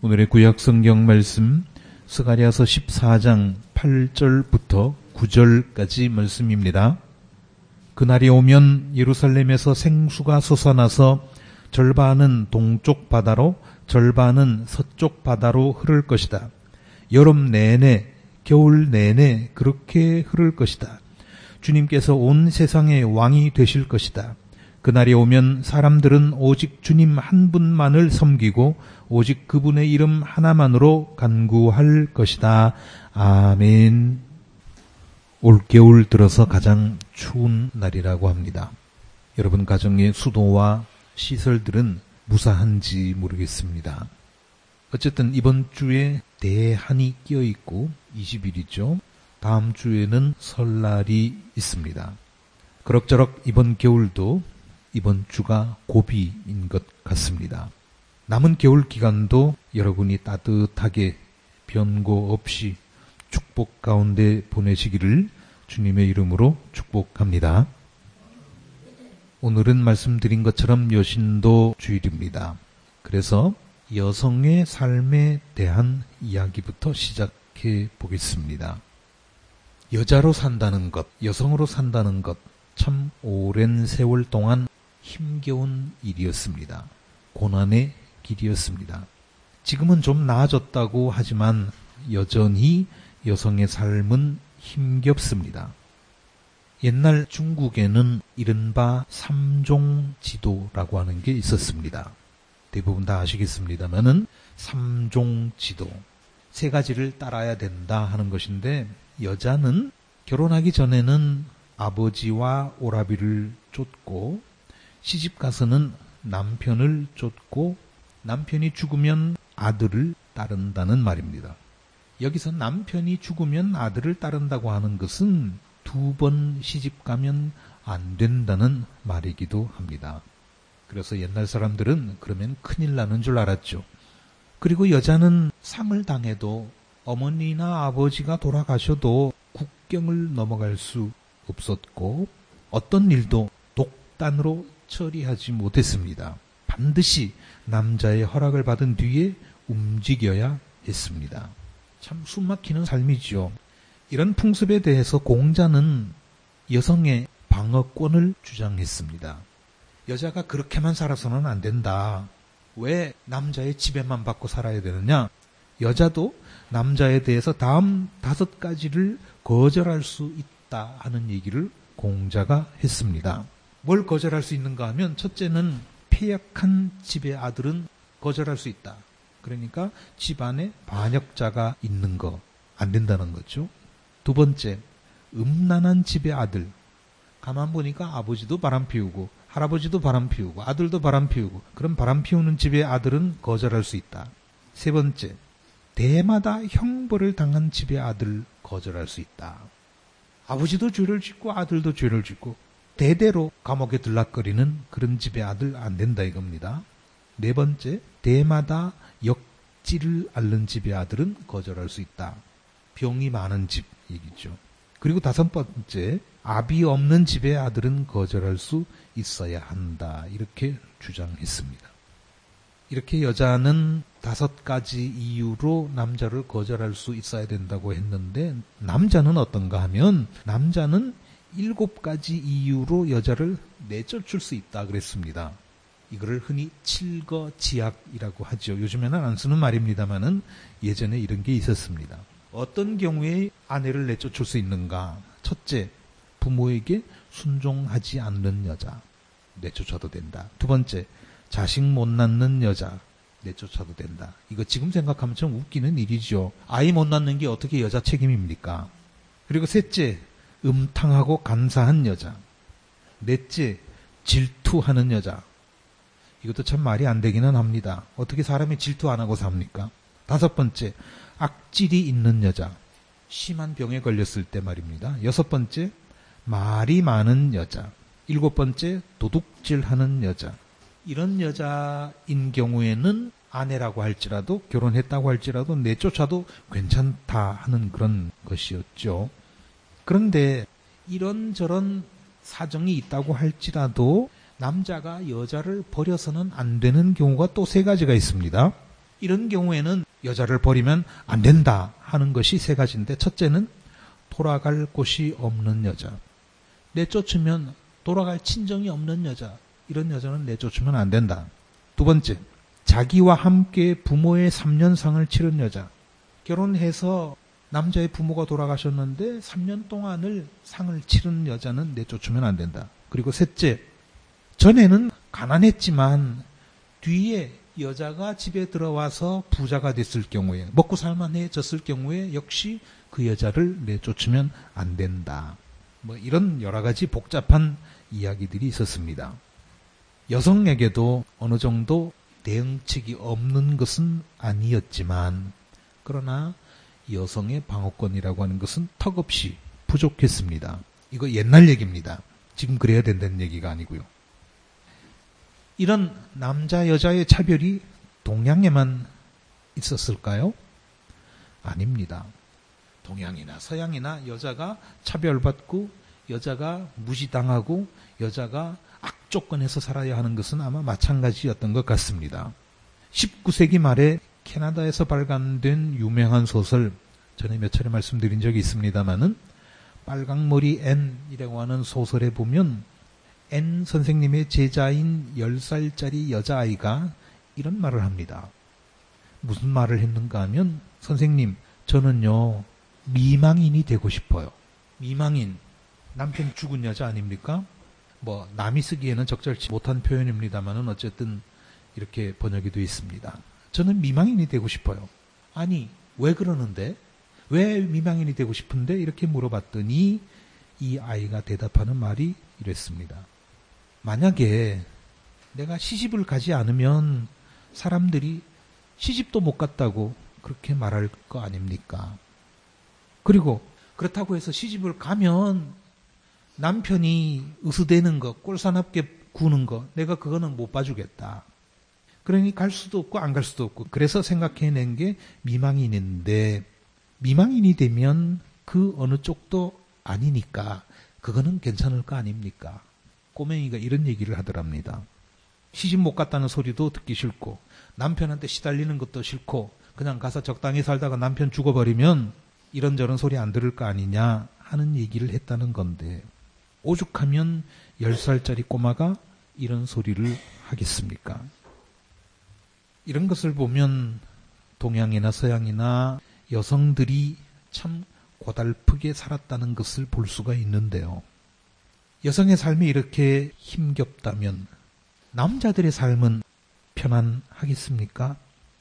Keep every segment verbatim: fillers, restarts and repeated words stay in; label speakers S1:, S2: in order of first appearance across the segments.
S1: 오늘의 구약 성경 말씀 스가랴서 십사 장 팔 절부터 구 절까지 말씀입니다. 그날이 오면 예루살렘에서 생수가 솟아나서 절반은 동쪽 바다로 절반은 서쪽 바다로 흐를 것이다. 여름 내내 겨울 내내 그렇게 흐를 것이다. 주님께서 온 세상의 왕이 되실 것이다. 그날이 오면 사람들은 오직 주님 한 분만을 섬기고 오직 그분의 이름 하나만으로 간구할 것이다. 아멘. 올겨울 들어서 가장 추운 날이라고 합니다. 여러분 가정의 수도와 시설들은 무사한지 모르겠습니다. 어쨌든 이번 주에 대한이 끼어있고 이십 일이죠. 다음 주에는 설날이 있습니다. 그럭저럭 이번 겨울도 이번 주가 고비인 것 같습니다. 남은 겨울 기간도 여러분이 따뜻하게 변고 없이 축복 가운데 보내시기를 주님의 이름으로 축복합니다. 오늘은 말씀드린 것처럼 여신도 주일입니다. 그래서 여성의 삶에 대한 이야기부터 시작해 보겠습니다. 여자로 산다는 것, 여성으로 산다는 것, 참 오랜 세월 동안 힘겨운 일이었습니다. 고난의 길이었습니다. 지금은 좀 나아졌다고 하지만 여전히 여성의 삶은 힘겹습니다. 옛날 중국에는 이른바 삼종지도라고 하는 게 있었습니다. 대부분 다 아시겠습니다만은 삼종지도, 세 가지를 따라야 된다 하는 것인데, 여자는 결혼하기 전에는 아버지와 오라비를 쫓고 시집 가서는 남편을 쫓고 남편이 죽으면 아들을 따른다는 말입니다. 여기서 남편이 죽으면 아들을 따른다고 하는 것은 두 번 시집 가면 안 된다는 말이기도 합니다. 그래서 옛날 사람들은 그러면 큰일 나는 줄 알았죠. 그리고 여자는 상을 당해도 어머니나 아버지가 돌아가셔도 국경을 넘어갈 수 없었고 어떤 일도 독단으로 처리하지 못했습니다. 반드시 남자의 허락을 받은 뒤에 움직여야 했습니다. 참 숨막히는 삶이지요. 이런 풍습에 대해서 공자는 여성의 방어권을 주장했습니다. 여자가 그렇게만 살아서는 안 된다. 왜 남자의 지배만 받고 살아야 되느냐? 여자도 남자에 대해서 다음 다섯 가지를 거절할 수 있다 하는 얘기를 공자가 했습니다. 뭘 거절할 수 있는가 하면, 첫째는 폐역한 집의 아들은 거절할 수 있다. 그러니까 집안에 반역자가 있는 거 안 된다는 거죠. 두 번째, 음란한 집의 아들. 가만 보니까 아버지도 바람 피우고 할아버지도 바람 피우고 아들도 바람 피우고, 그럼 바람 피우는 집의 아들은 거절할 수 있다. 세 번째, 대마다 형벌을 당한 집의 아들 거절할 수 있다. 아버지도 죄를 짓고 아들도 죄를 짓고 대대로 감옥에 들락거리는 그런 집의 아들 안 된다 이겁니다. 네 번째, 대마다 역지를 앓는 집의 아들은 거절할 수 있다. 병이 많은 집 얘기죠. 그리고 다섯 번째, 압이 없는 집의 아들은 거절할 수 있어야 한다. 이렇게 주장했습니다. 이렇게 여자는 다섯 가지 이유로 남자를 거절할 수 있어야 된다고 했는데, 남자는 어떤가 하면 남자는 일곱 가지 이유로 여자를 내쫓을 수 있다 그랬습니다. 이거를 흔히 칠거지약이라고 하죠. 요즘에는 안 쓰는 말입니다만은 예전에 이런 게 있었습니다. 어떤 경우에 아내를 내쫓을 수 있는가? 첫째, 부모에게 순종하지 않는 여자, 내쫓아도 된다. 두 번째, 자식 못 낳는 여자, 내쫓아도 된다. 이거 지금 생각하면 좀 웃기는 일이죠. 아이 못 낳는 게 어떻게 여자 책임입니까? 그리고 셋째, 음탕하고 간사한 여자. 넷째, 질투하는 여자. 이것도 참 말이 안 되기는 합니다. 어떻게 사람이 질투 안 하고 삽니까? 다섯 번째, 악질이 있는 여자. 심한 병에 걸렸을 때 말입니다. 여섯 번째, 말이 많은 여자. 일곱 번째, 도둑질하는 여자. 이런 여자인 경우에는 아내라고 할지라도, 결혼했다고 할지라도 내쫓아도 괜찮다 하는 그런 것이었죠. 그런데 이런저런 사정이 있다고 할지라도 남자가 여자를 버려서는 안 되는 경우가 또 세 가지가 있습니다. 이런 경우에는 여자를 버리면 안 된다 하는 것이 세 가지인데, 첫째는 돌아갈 곳이 없는 여자. 내쫓으면 돌아갈 친정이 없는 여자. 이런 여자는 내쫓으면 안 된다. 두 번째, 자기와 함께 부모의 삼 년상을 치른 여자. 결혼해서 남자의 부모가 돌아가셨는데 삼 년 동안을 상을 치른 여자는 내쫓으면 안 된다. 그리고 셋째, 전에는 가난했지만 뒤에 여자가 집에 들어와서 부자가 됐을 경우에, 먹고 살만해졌을 경우에 역시 그 여자를 내쫓으면 안 된다. 뭐 이런 여러 가지 복잡한 이야기들이 있었습니다. 여성에게도 어느 정도 대응책이 없는 것은 아니었지만, 그러나 여성의 방어권이라고 하는 것은 턱없이 부족했습니다. 이거 옛날 얘기입니다. 지금 그래야 된다는 얘기가 아니고요. 이런 남자 여자의 차별이 동양에만 있었을까요? 아닙니다. 동양이나 서양이나 여자가 차별받고 여자가 무시당하고 여자가 악조건에서 살아야 하는 것은 아마 마찬가지였던 것 같습니다. 십구 세기 말에 캐나다에서 발간된 유명한 소설, 전에 몇 차례 말씀드린 적이 있습니다마는 빨강머리 앤이라고 하는 소설에 보면 앤 선생님의 제자인 열 살짜리 여자아이가 이런 말을 합니다. 무슨 말을 했는가 하면, 선생님, 저는요 미망인이 되고 싶어요. 미망인, 남편 죽은 여자 아닙니까? 뭐 남이 쓰기에는 적절치 못한 표현입니다만은 어쨌든 이렇게 번역이 되어 있습니다. 저는 미망인이 되고 싶어요. 아니, 왜 그러는데? 왜 미망인이 되고 싶은데? 이렇게 물어봤더니 이 아이가 대답하는 말이 이랬습니다. 만약에 내가 시집을 가지 않으면 사람들이 시집도 못 갔다고 그렇게 말할 거 아닙니까? 그리고 그렇다고 해서 시집을 가면 남편이 으스대는 거, 꼴사납게 구는 거, 내가 그거는 못 봐주겠다. 그러니 갈 수도 없고 안 갈 수도 없고, 그래서 생각해낸 게 미망인인데, 미망인이 되면 그 어느 쪽도 아니니까 그거는 괜찮을 거 아닙니까? 꼬맹이가 이런 얘기를 하더랍니다. 시집 못 갔다는 소리도 듣기 싫고 남편한테 시달리는 것도 싫고 그냥 가서 적당히 살다가 남편 죽어버리면 이런저런 소리 안 들을 거 아니냐 하는 얘기를 했다는 건데, 오죽하면 열 살짜리 꼬마가 이런 소리를 하겠습니까? 이런 것을 보면 동양이나 서양이나 여성들이 참 고달프게 살았다는 것을 볼 수가 있는데요. 여성의 삶이 이렇게 힘겹다면 남자들의 삶은 편안하겠습니까?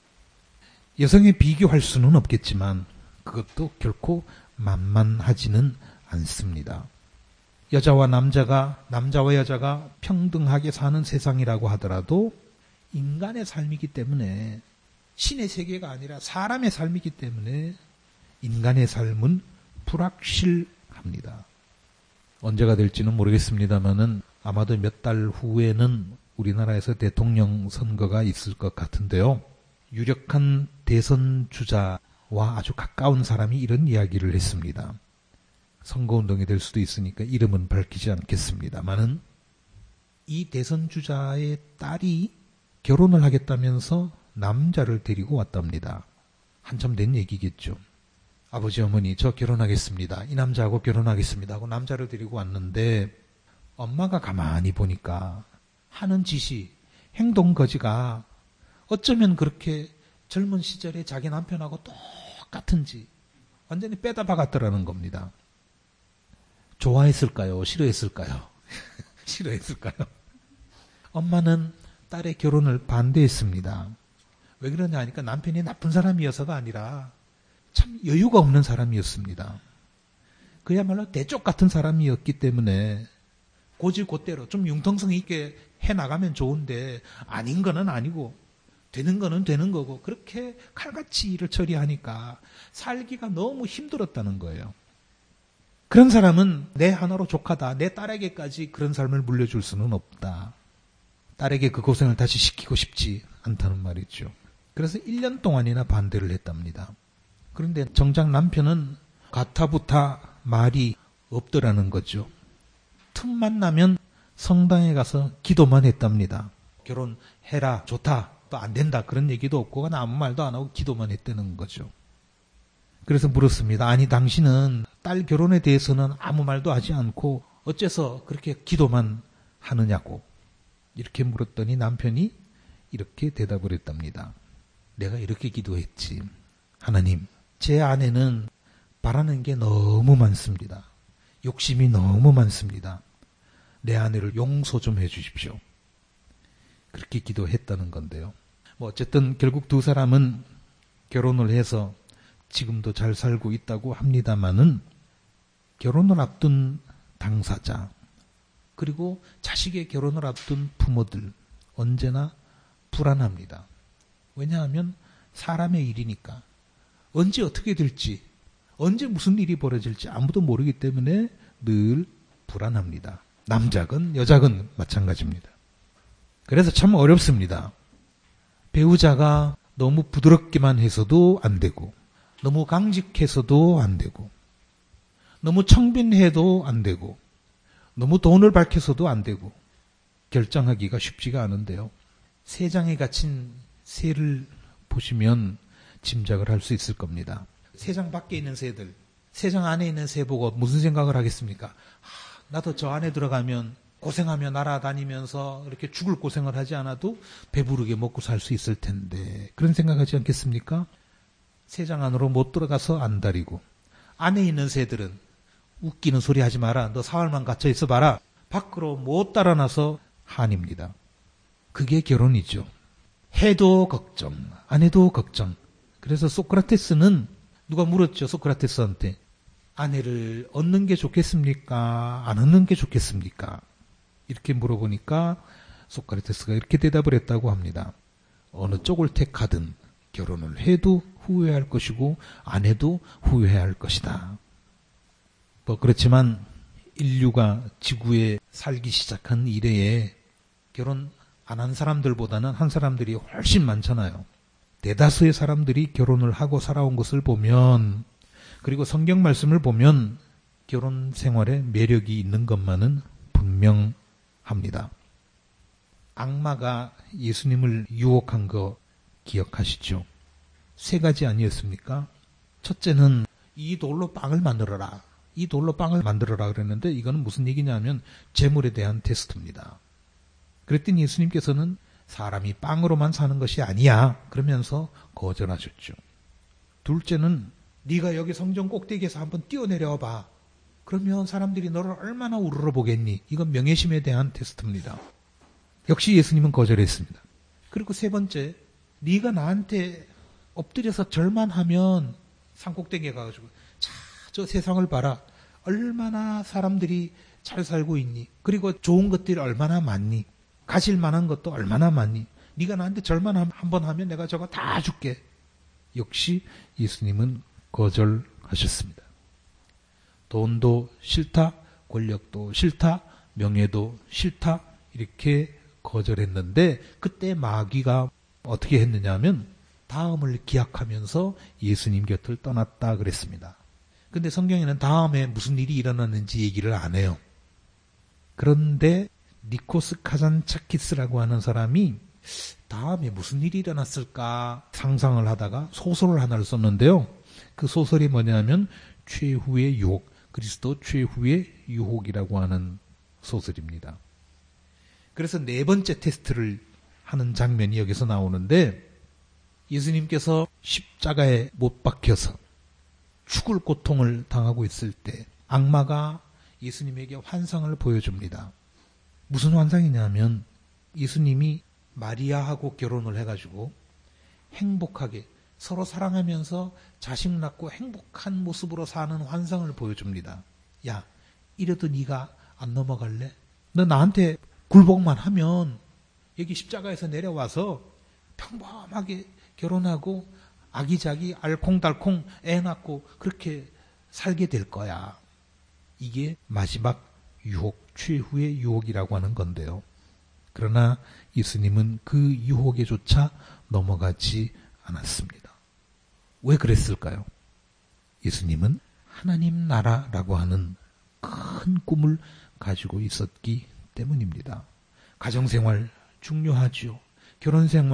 S1: 여성에 비교할 수는 없겠지만 그것도 결코 만만하지는 않습니다. 여자와 남자가, 남자와 여자가 평등하게 사는 세상이라고 하더라도 인간의 삶이기 때문에, 신의 세계가 아니라 사람의 삶이기 때문에 인간의 삶은 불확실합니다. 언제가 될지는 모르겠습니다만은 아마도 몇 달 후에는 우리나라에서 대통령 선거가 있을 것 같은데요. 유력한 대선 주자와 아주 가까운 사람이 이런 이야기를 했습니다. 선거운동이 될 수도 있으니까 이름은 밝히지 않겠습니다만은 이 대선 주자의 딸이 결혼을 하겠다면서 남자를 데리고 왔답니다. 한참 된 얘기겠죠. 아버지, 어머니, 저 결혼하겠습니다. 이 남자하고 결혼하겠습니다 하고 남자를 데리고 왔는데, 엄마가 가만히 보니까 하는 짓이, 행동 거지가 어쩌면 그렇게 젊은 시절에 자기 남편하고 똑같은지 완전히 빼다 박았더라는 겁니다. 좋아했을까요? 싫어했을까요? 싫어했을까요? 엄마는 딸의 결혼을 반대했습니다. 왜 그러냐 하니까 남편이 나쁜 사람이어서가 아니라 참 여유가 없는 사람이었습니다. 그야말로 대쪽 같은 사람이었기 때문에 고지곧대로 좀 융통성 있게 해나가면 좋은데 아닌 거는 아니고 되는 거는 되는 거고 그렇게 칼같이 일을 처리하니까 살기가 너무 힘들었다는 거예요. 그런 사람은 내 하나로 족하다. 내 딸에게까지 그런 삶을 물려줄 수는 없다. 딸에게 그 고생을 다시 시키고 싶지 않다는 말이죠. 그래서 일 년 동안이나 반대를 했답니다. 그런데 정작 남편은 가타부타 말이 없더라는 거죠. 틈만 나면 성당에 가서 기도만 했답니다. 결혼해라, 좋다, 또 안 된다 그런 얘기도 없고 아무 말도 안 하고 기도만 했다는 거죠. 그래서 물었습니다. 아니 당신은 딸 결혼에 대해서는 아무 말도 하지 않고 어째서 그렇게 기도만 하느냐고 이렇게 물었더니 남편이 이렇게 대답을 했답니다. 내가 이렇게 기도했지. 하나님, 제 아내는 바라는 게 너무 많습니다. 욕심이 너무 많습니다. 내 아내를 용서 좀 해주십시오. 그렇게 기도했다는 건데요. 뭐 어쨌든 결국 두 사람은 결혼을 해서 지금도 잘 살고 있다고 합니다마는 결혼을 앞둔 당사자 그리고 자식의 결혼을 앞둔 부모들 언제나 불안합니다. 왜냐하면 사람의 일이니까 언제 어떻게 될지 언제 무슨 일이 벌어질지 아무도 모르기 때문에 늘 불안합니다. 남자건 여자건 마찬가지입니다. 그래서 참 어렵습니다. 배우자가 너무 부드럽기만 해서도 안 되고 너무 강직해서도 안 되고 너무 청빈해도 안 되고 너무 돈을 밝혀서도 안 되고 결정하기가 쉽지가 않은데요. 세 장에 갇힌 새를 보시면 짐작을 할 수 있을 겁니다. 세 장 밖에 있는 새들, 세 장 안에 있는 새 보고 무슨 생각을 하겠습니까? 하, 나도 저 안에 들어가면 고생하며 날아다니면서 이렇게 죽을 고생을 하지 않아도 배부르게 먹고 살 수 있을 텐데 그런 생각하지 않겠습니까? 세 장 안으로 못 들어가서 안달이고 안에 있는 새들은 웃기는 소리 하지 마라. 너 사흘만 갇혀 있어 봐라. 밖으로 못 달아나서 한입니다. 그게 결혼이죠. 해도 걱정, 안 해도 걱정. 그래서 소크라테스는 누가 물었죠. 소크라테스한테. 아내를 얻는 게 좋겠습니까? 안 얻는 게 좋겠습니까? 이렇게 물어보니까 소크라테스가 이렇게 대답을 했다고 합니다. 어느 쪽을 택하든 결혼을 해도 후회할 것이고 안 해도 후회할 것이다. 뭐 그렇지만 인류가 지구에 살기 시작한 이래에 결혼 안 한 사람들보다는 한 사람들이 훨씬 많잖아요. 대다수의 사람들이 결혼을 하고 살아온 것을 보면 그리고 성경 말씀을 보면 결혼 생활에 매력이 있는 것만은 분명합니다. 악마가 예수님을 유혹한 거 기억하시죠? 세 가지 아니었습니까? 첫째는 이 돌로 빵을 만들어라. 이 돌로 빵을 만들어라 그랬는데 이거는 무슨 얘기냐면 재물에 대한 테스트입니다. 그랬더니 예수님께서는 사람이 빵으로만 사는 것이 아니야. 그러면서 거절하셨죠. 둘째는 네가 여기 성전 꼭대기에서 한번 뛰어내려와 봐. 그러면 사람들이 너를 얼마나 우러러 보겠니? 이건 명예심에 대한 테스트입니다. 역시 예수님은 거절했습니다. 그리고 세 번째, 네가 나한테 엎드려서 절만 하면 산꼭대기에 가가지고 자, 저 세상을 봐라. 얼마나 사람들이 잘 살고 있니? 그리고 좋은 것들이 얼마나 많니? 가질 만한 것도 얼마나 많니? 네가 나한테 절만 한번 하면 내가 저거 다 줄게. 역시 예수님은 거절하셨습니다. 돈도 싫다, 권력도 싫다, 명예도 싫다 이렇게 거절했는데 그때 마귀가 어떻게 했느냐 하면 다음을 기약하면서 예수님 곁을 떠났다 그랬습니다. 근데 성경에는 다음에 무슨 일이 일어났는지 얘기를 안 해요. 그런데 니코스 카잔차키스라고 하는 사람이 다음에 무슨 일이 일어났을까 상상을 하다가 소설을 하나를 썼는데요. 그 소설이 뭐냐면 최후의 유혹, 그리스도 최후의 유혹이라고 하는 소설입니다. 그래서 네 번째 테스트를 하는 장면이 여기서 나오는데 예수님께서 십자가에 못 박혀서 죽을 고통을 당하고 있을 때 악마가 예수님에게 환상을 보여줍니다. 무슨 환상이냐면 예수님이 마리아하고 결혼을 해가지고 행복하게 서로 사랑하면서 자식 낳고 행복한 모습으로 사는 환상을 보여줍니다. 야, 이래도 네가 안 넘어갈래? 너 나한테 굴복만 하면 여기 십자가에서 내려와서 평범하게 결혼하고 아기자기 알콩달콩 애 낳고 그렇게 살게 될 거야. 이게 마지막 유혹, 최후의 유혹이라고 하는 건데요. 그러나 예수님은 그 유혹에조차 넘어가지 않았습니다. 왜 그랬을까요? 예수님은 하나님 나라라고 하는 큰 꿈을 가지고 있었기 때문입니다. 가정생활 중요하지요. 결혼생활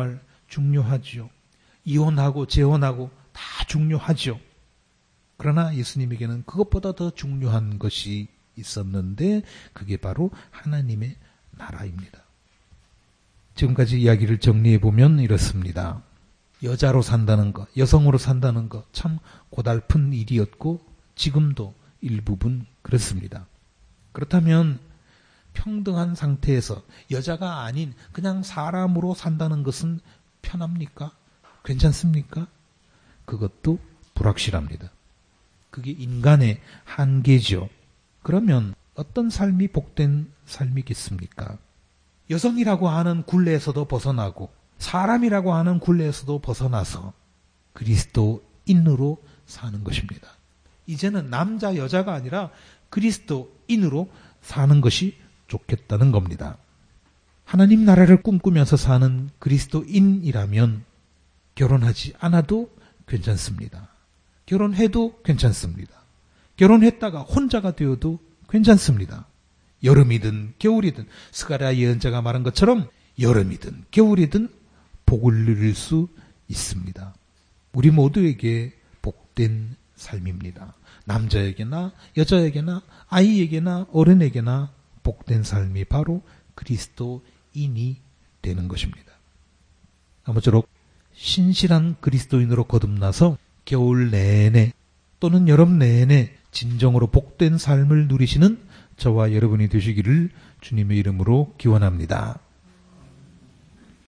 S1: 중요하죠. 이혼하고 재혼하고 다 중요하죠. 그러나 예수님에게는 그것보다 더 중요한 것이 있었는데 그게 바로 하나님의 나라입니다. 지금까지 이야기를 정리해보면 이렇습니다. 여자로 산다는 것, 여성으로 산다는 것 참 고달픈 일이었고 지금도 일부분 그렇습니다. 그렇다면 평등한 상태에서 여자가 아닌 그냥 사람으로 산다는 것은 편합니까? 괜찮습니까? 그것도 불확실합니다. 그게 인간의 한계죠. 그러면 어떤 삶이 복된 삶이겠습니까? 여성이라고 하는 굴레에서도 벗어나고 사람이라고 하는 굴레에서도 벗어나서 그리스도인으로 사는 것입니다. 이제는 남자 여자가 아니라 그리스도인으로 사는 것이 좋겠다는 겁니다. 하나님 나라를 꿈꾸면서 사는 그리스도인이라면 결혼하지 않아도 괜찮습니다. 결혼해도 괜찮습니다. 결혼했다가 혼자가 되어도 괜찮습니다. 여름이든 겨울이든 스가랴 예언자가 말한 것처럼 여름이든 겨울이든 복을 누릴 수 있습니다. 우리 모두에게 복된 삶입니다. 남자에게나 여자에게나 아이에게나 어른에게나 복된 삶이 바로 그리스도인이 되는 것입니다. 아무쪼록 신실한 그리스도인으로 거듭나서 겨울 내내 또는 여름 내내 진정으로 복된 삶을 누리시는 저와 여러분이 되시기를 주님의 이름으로 기원합니다.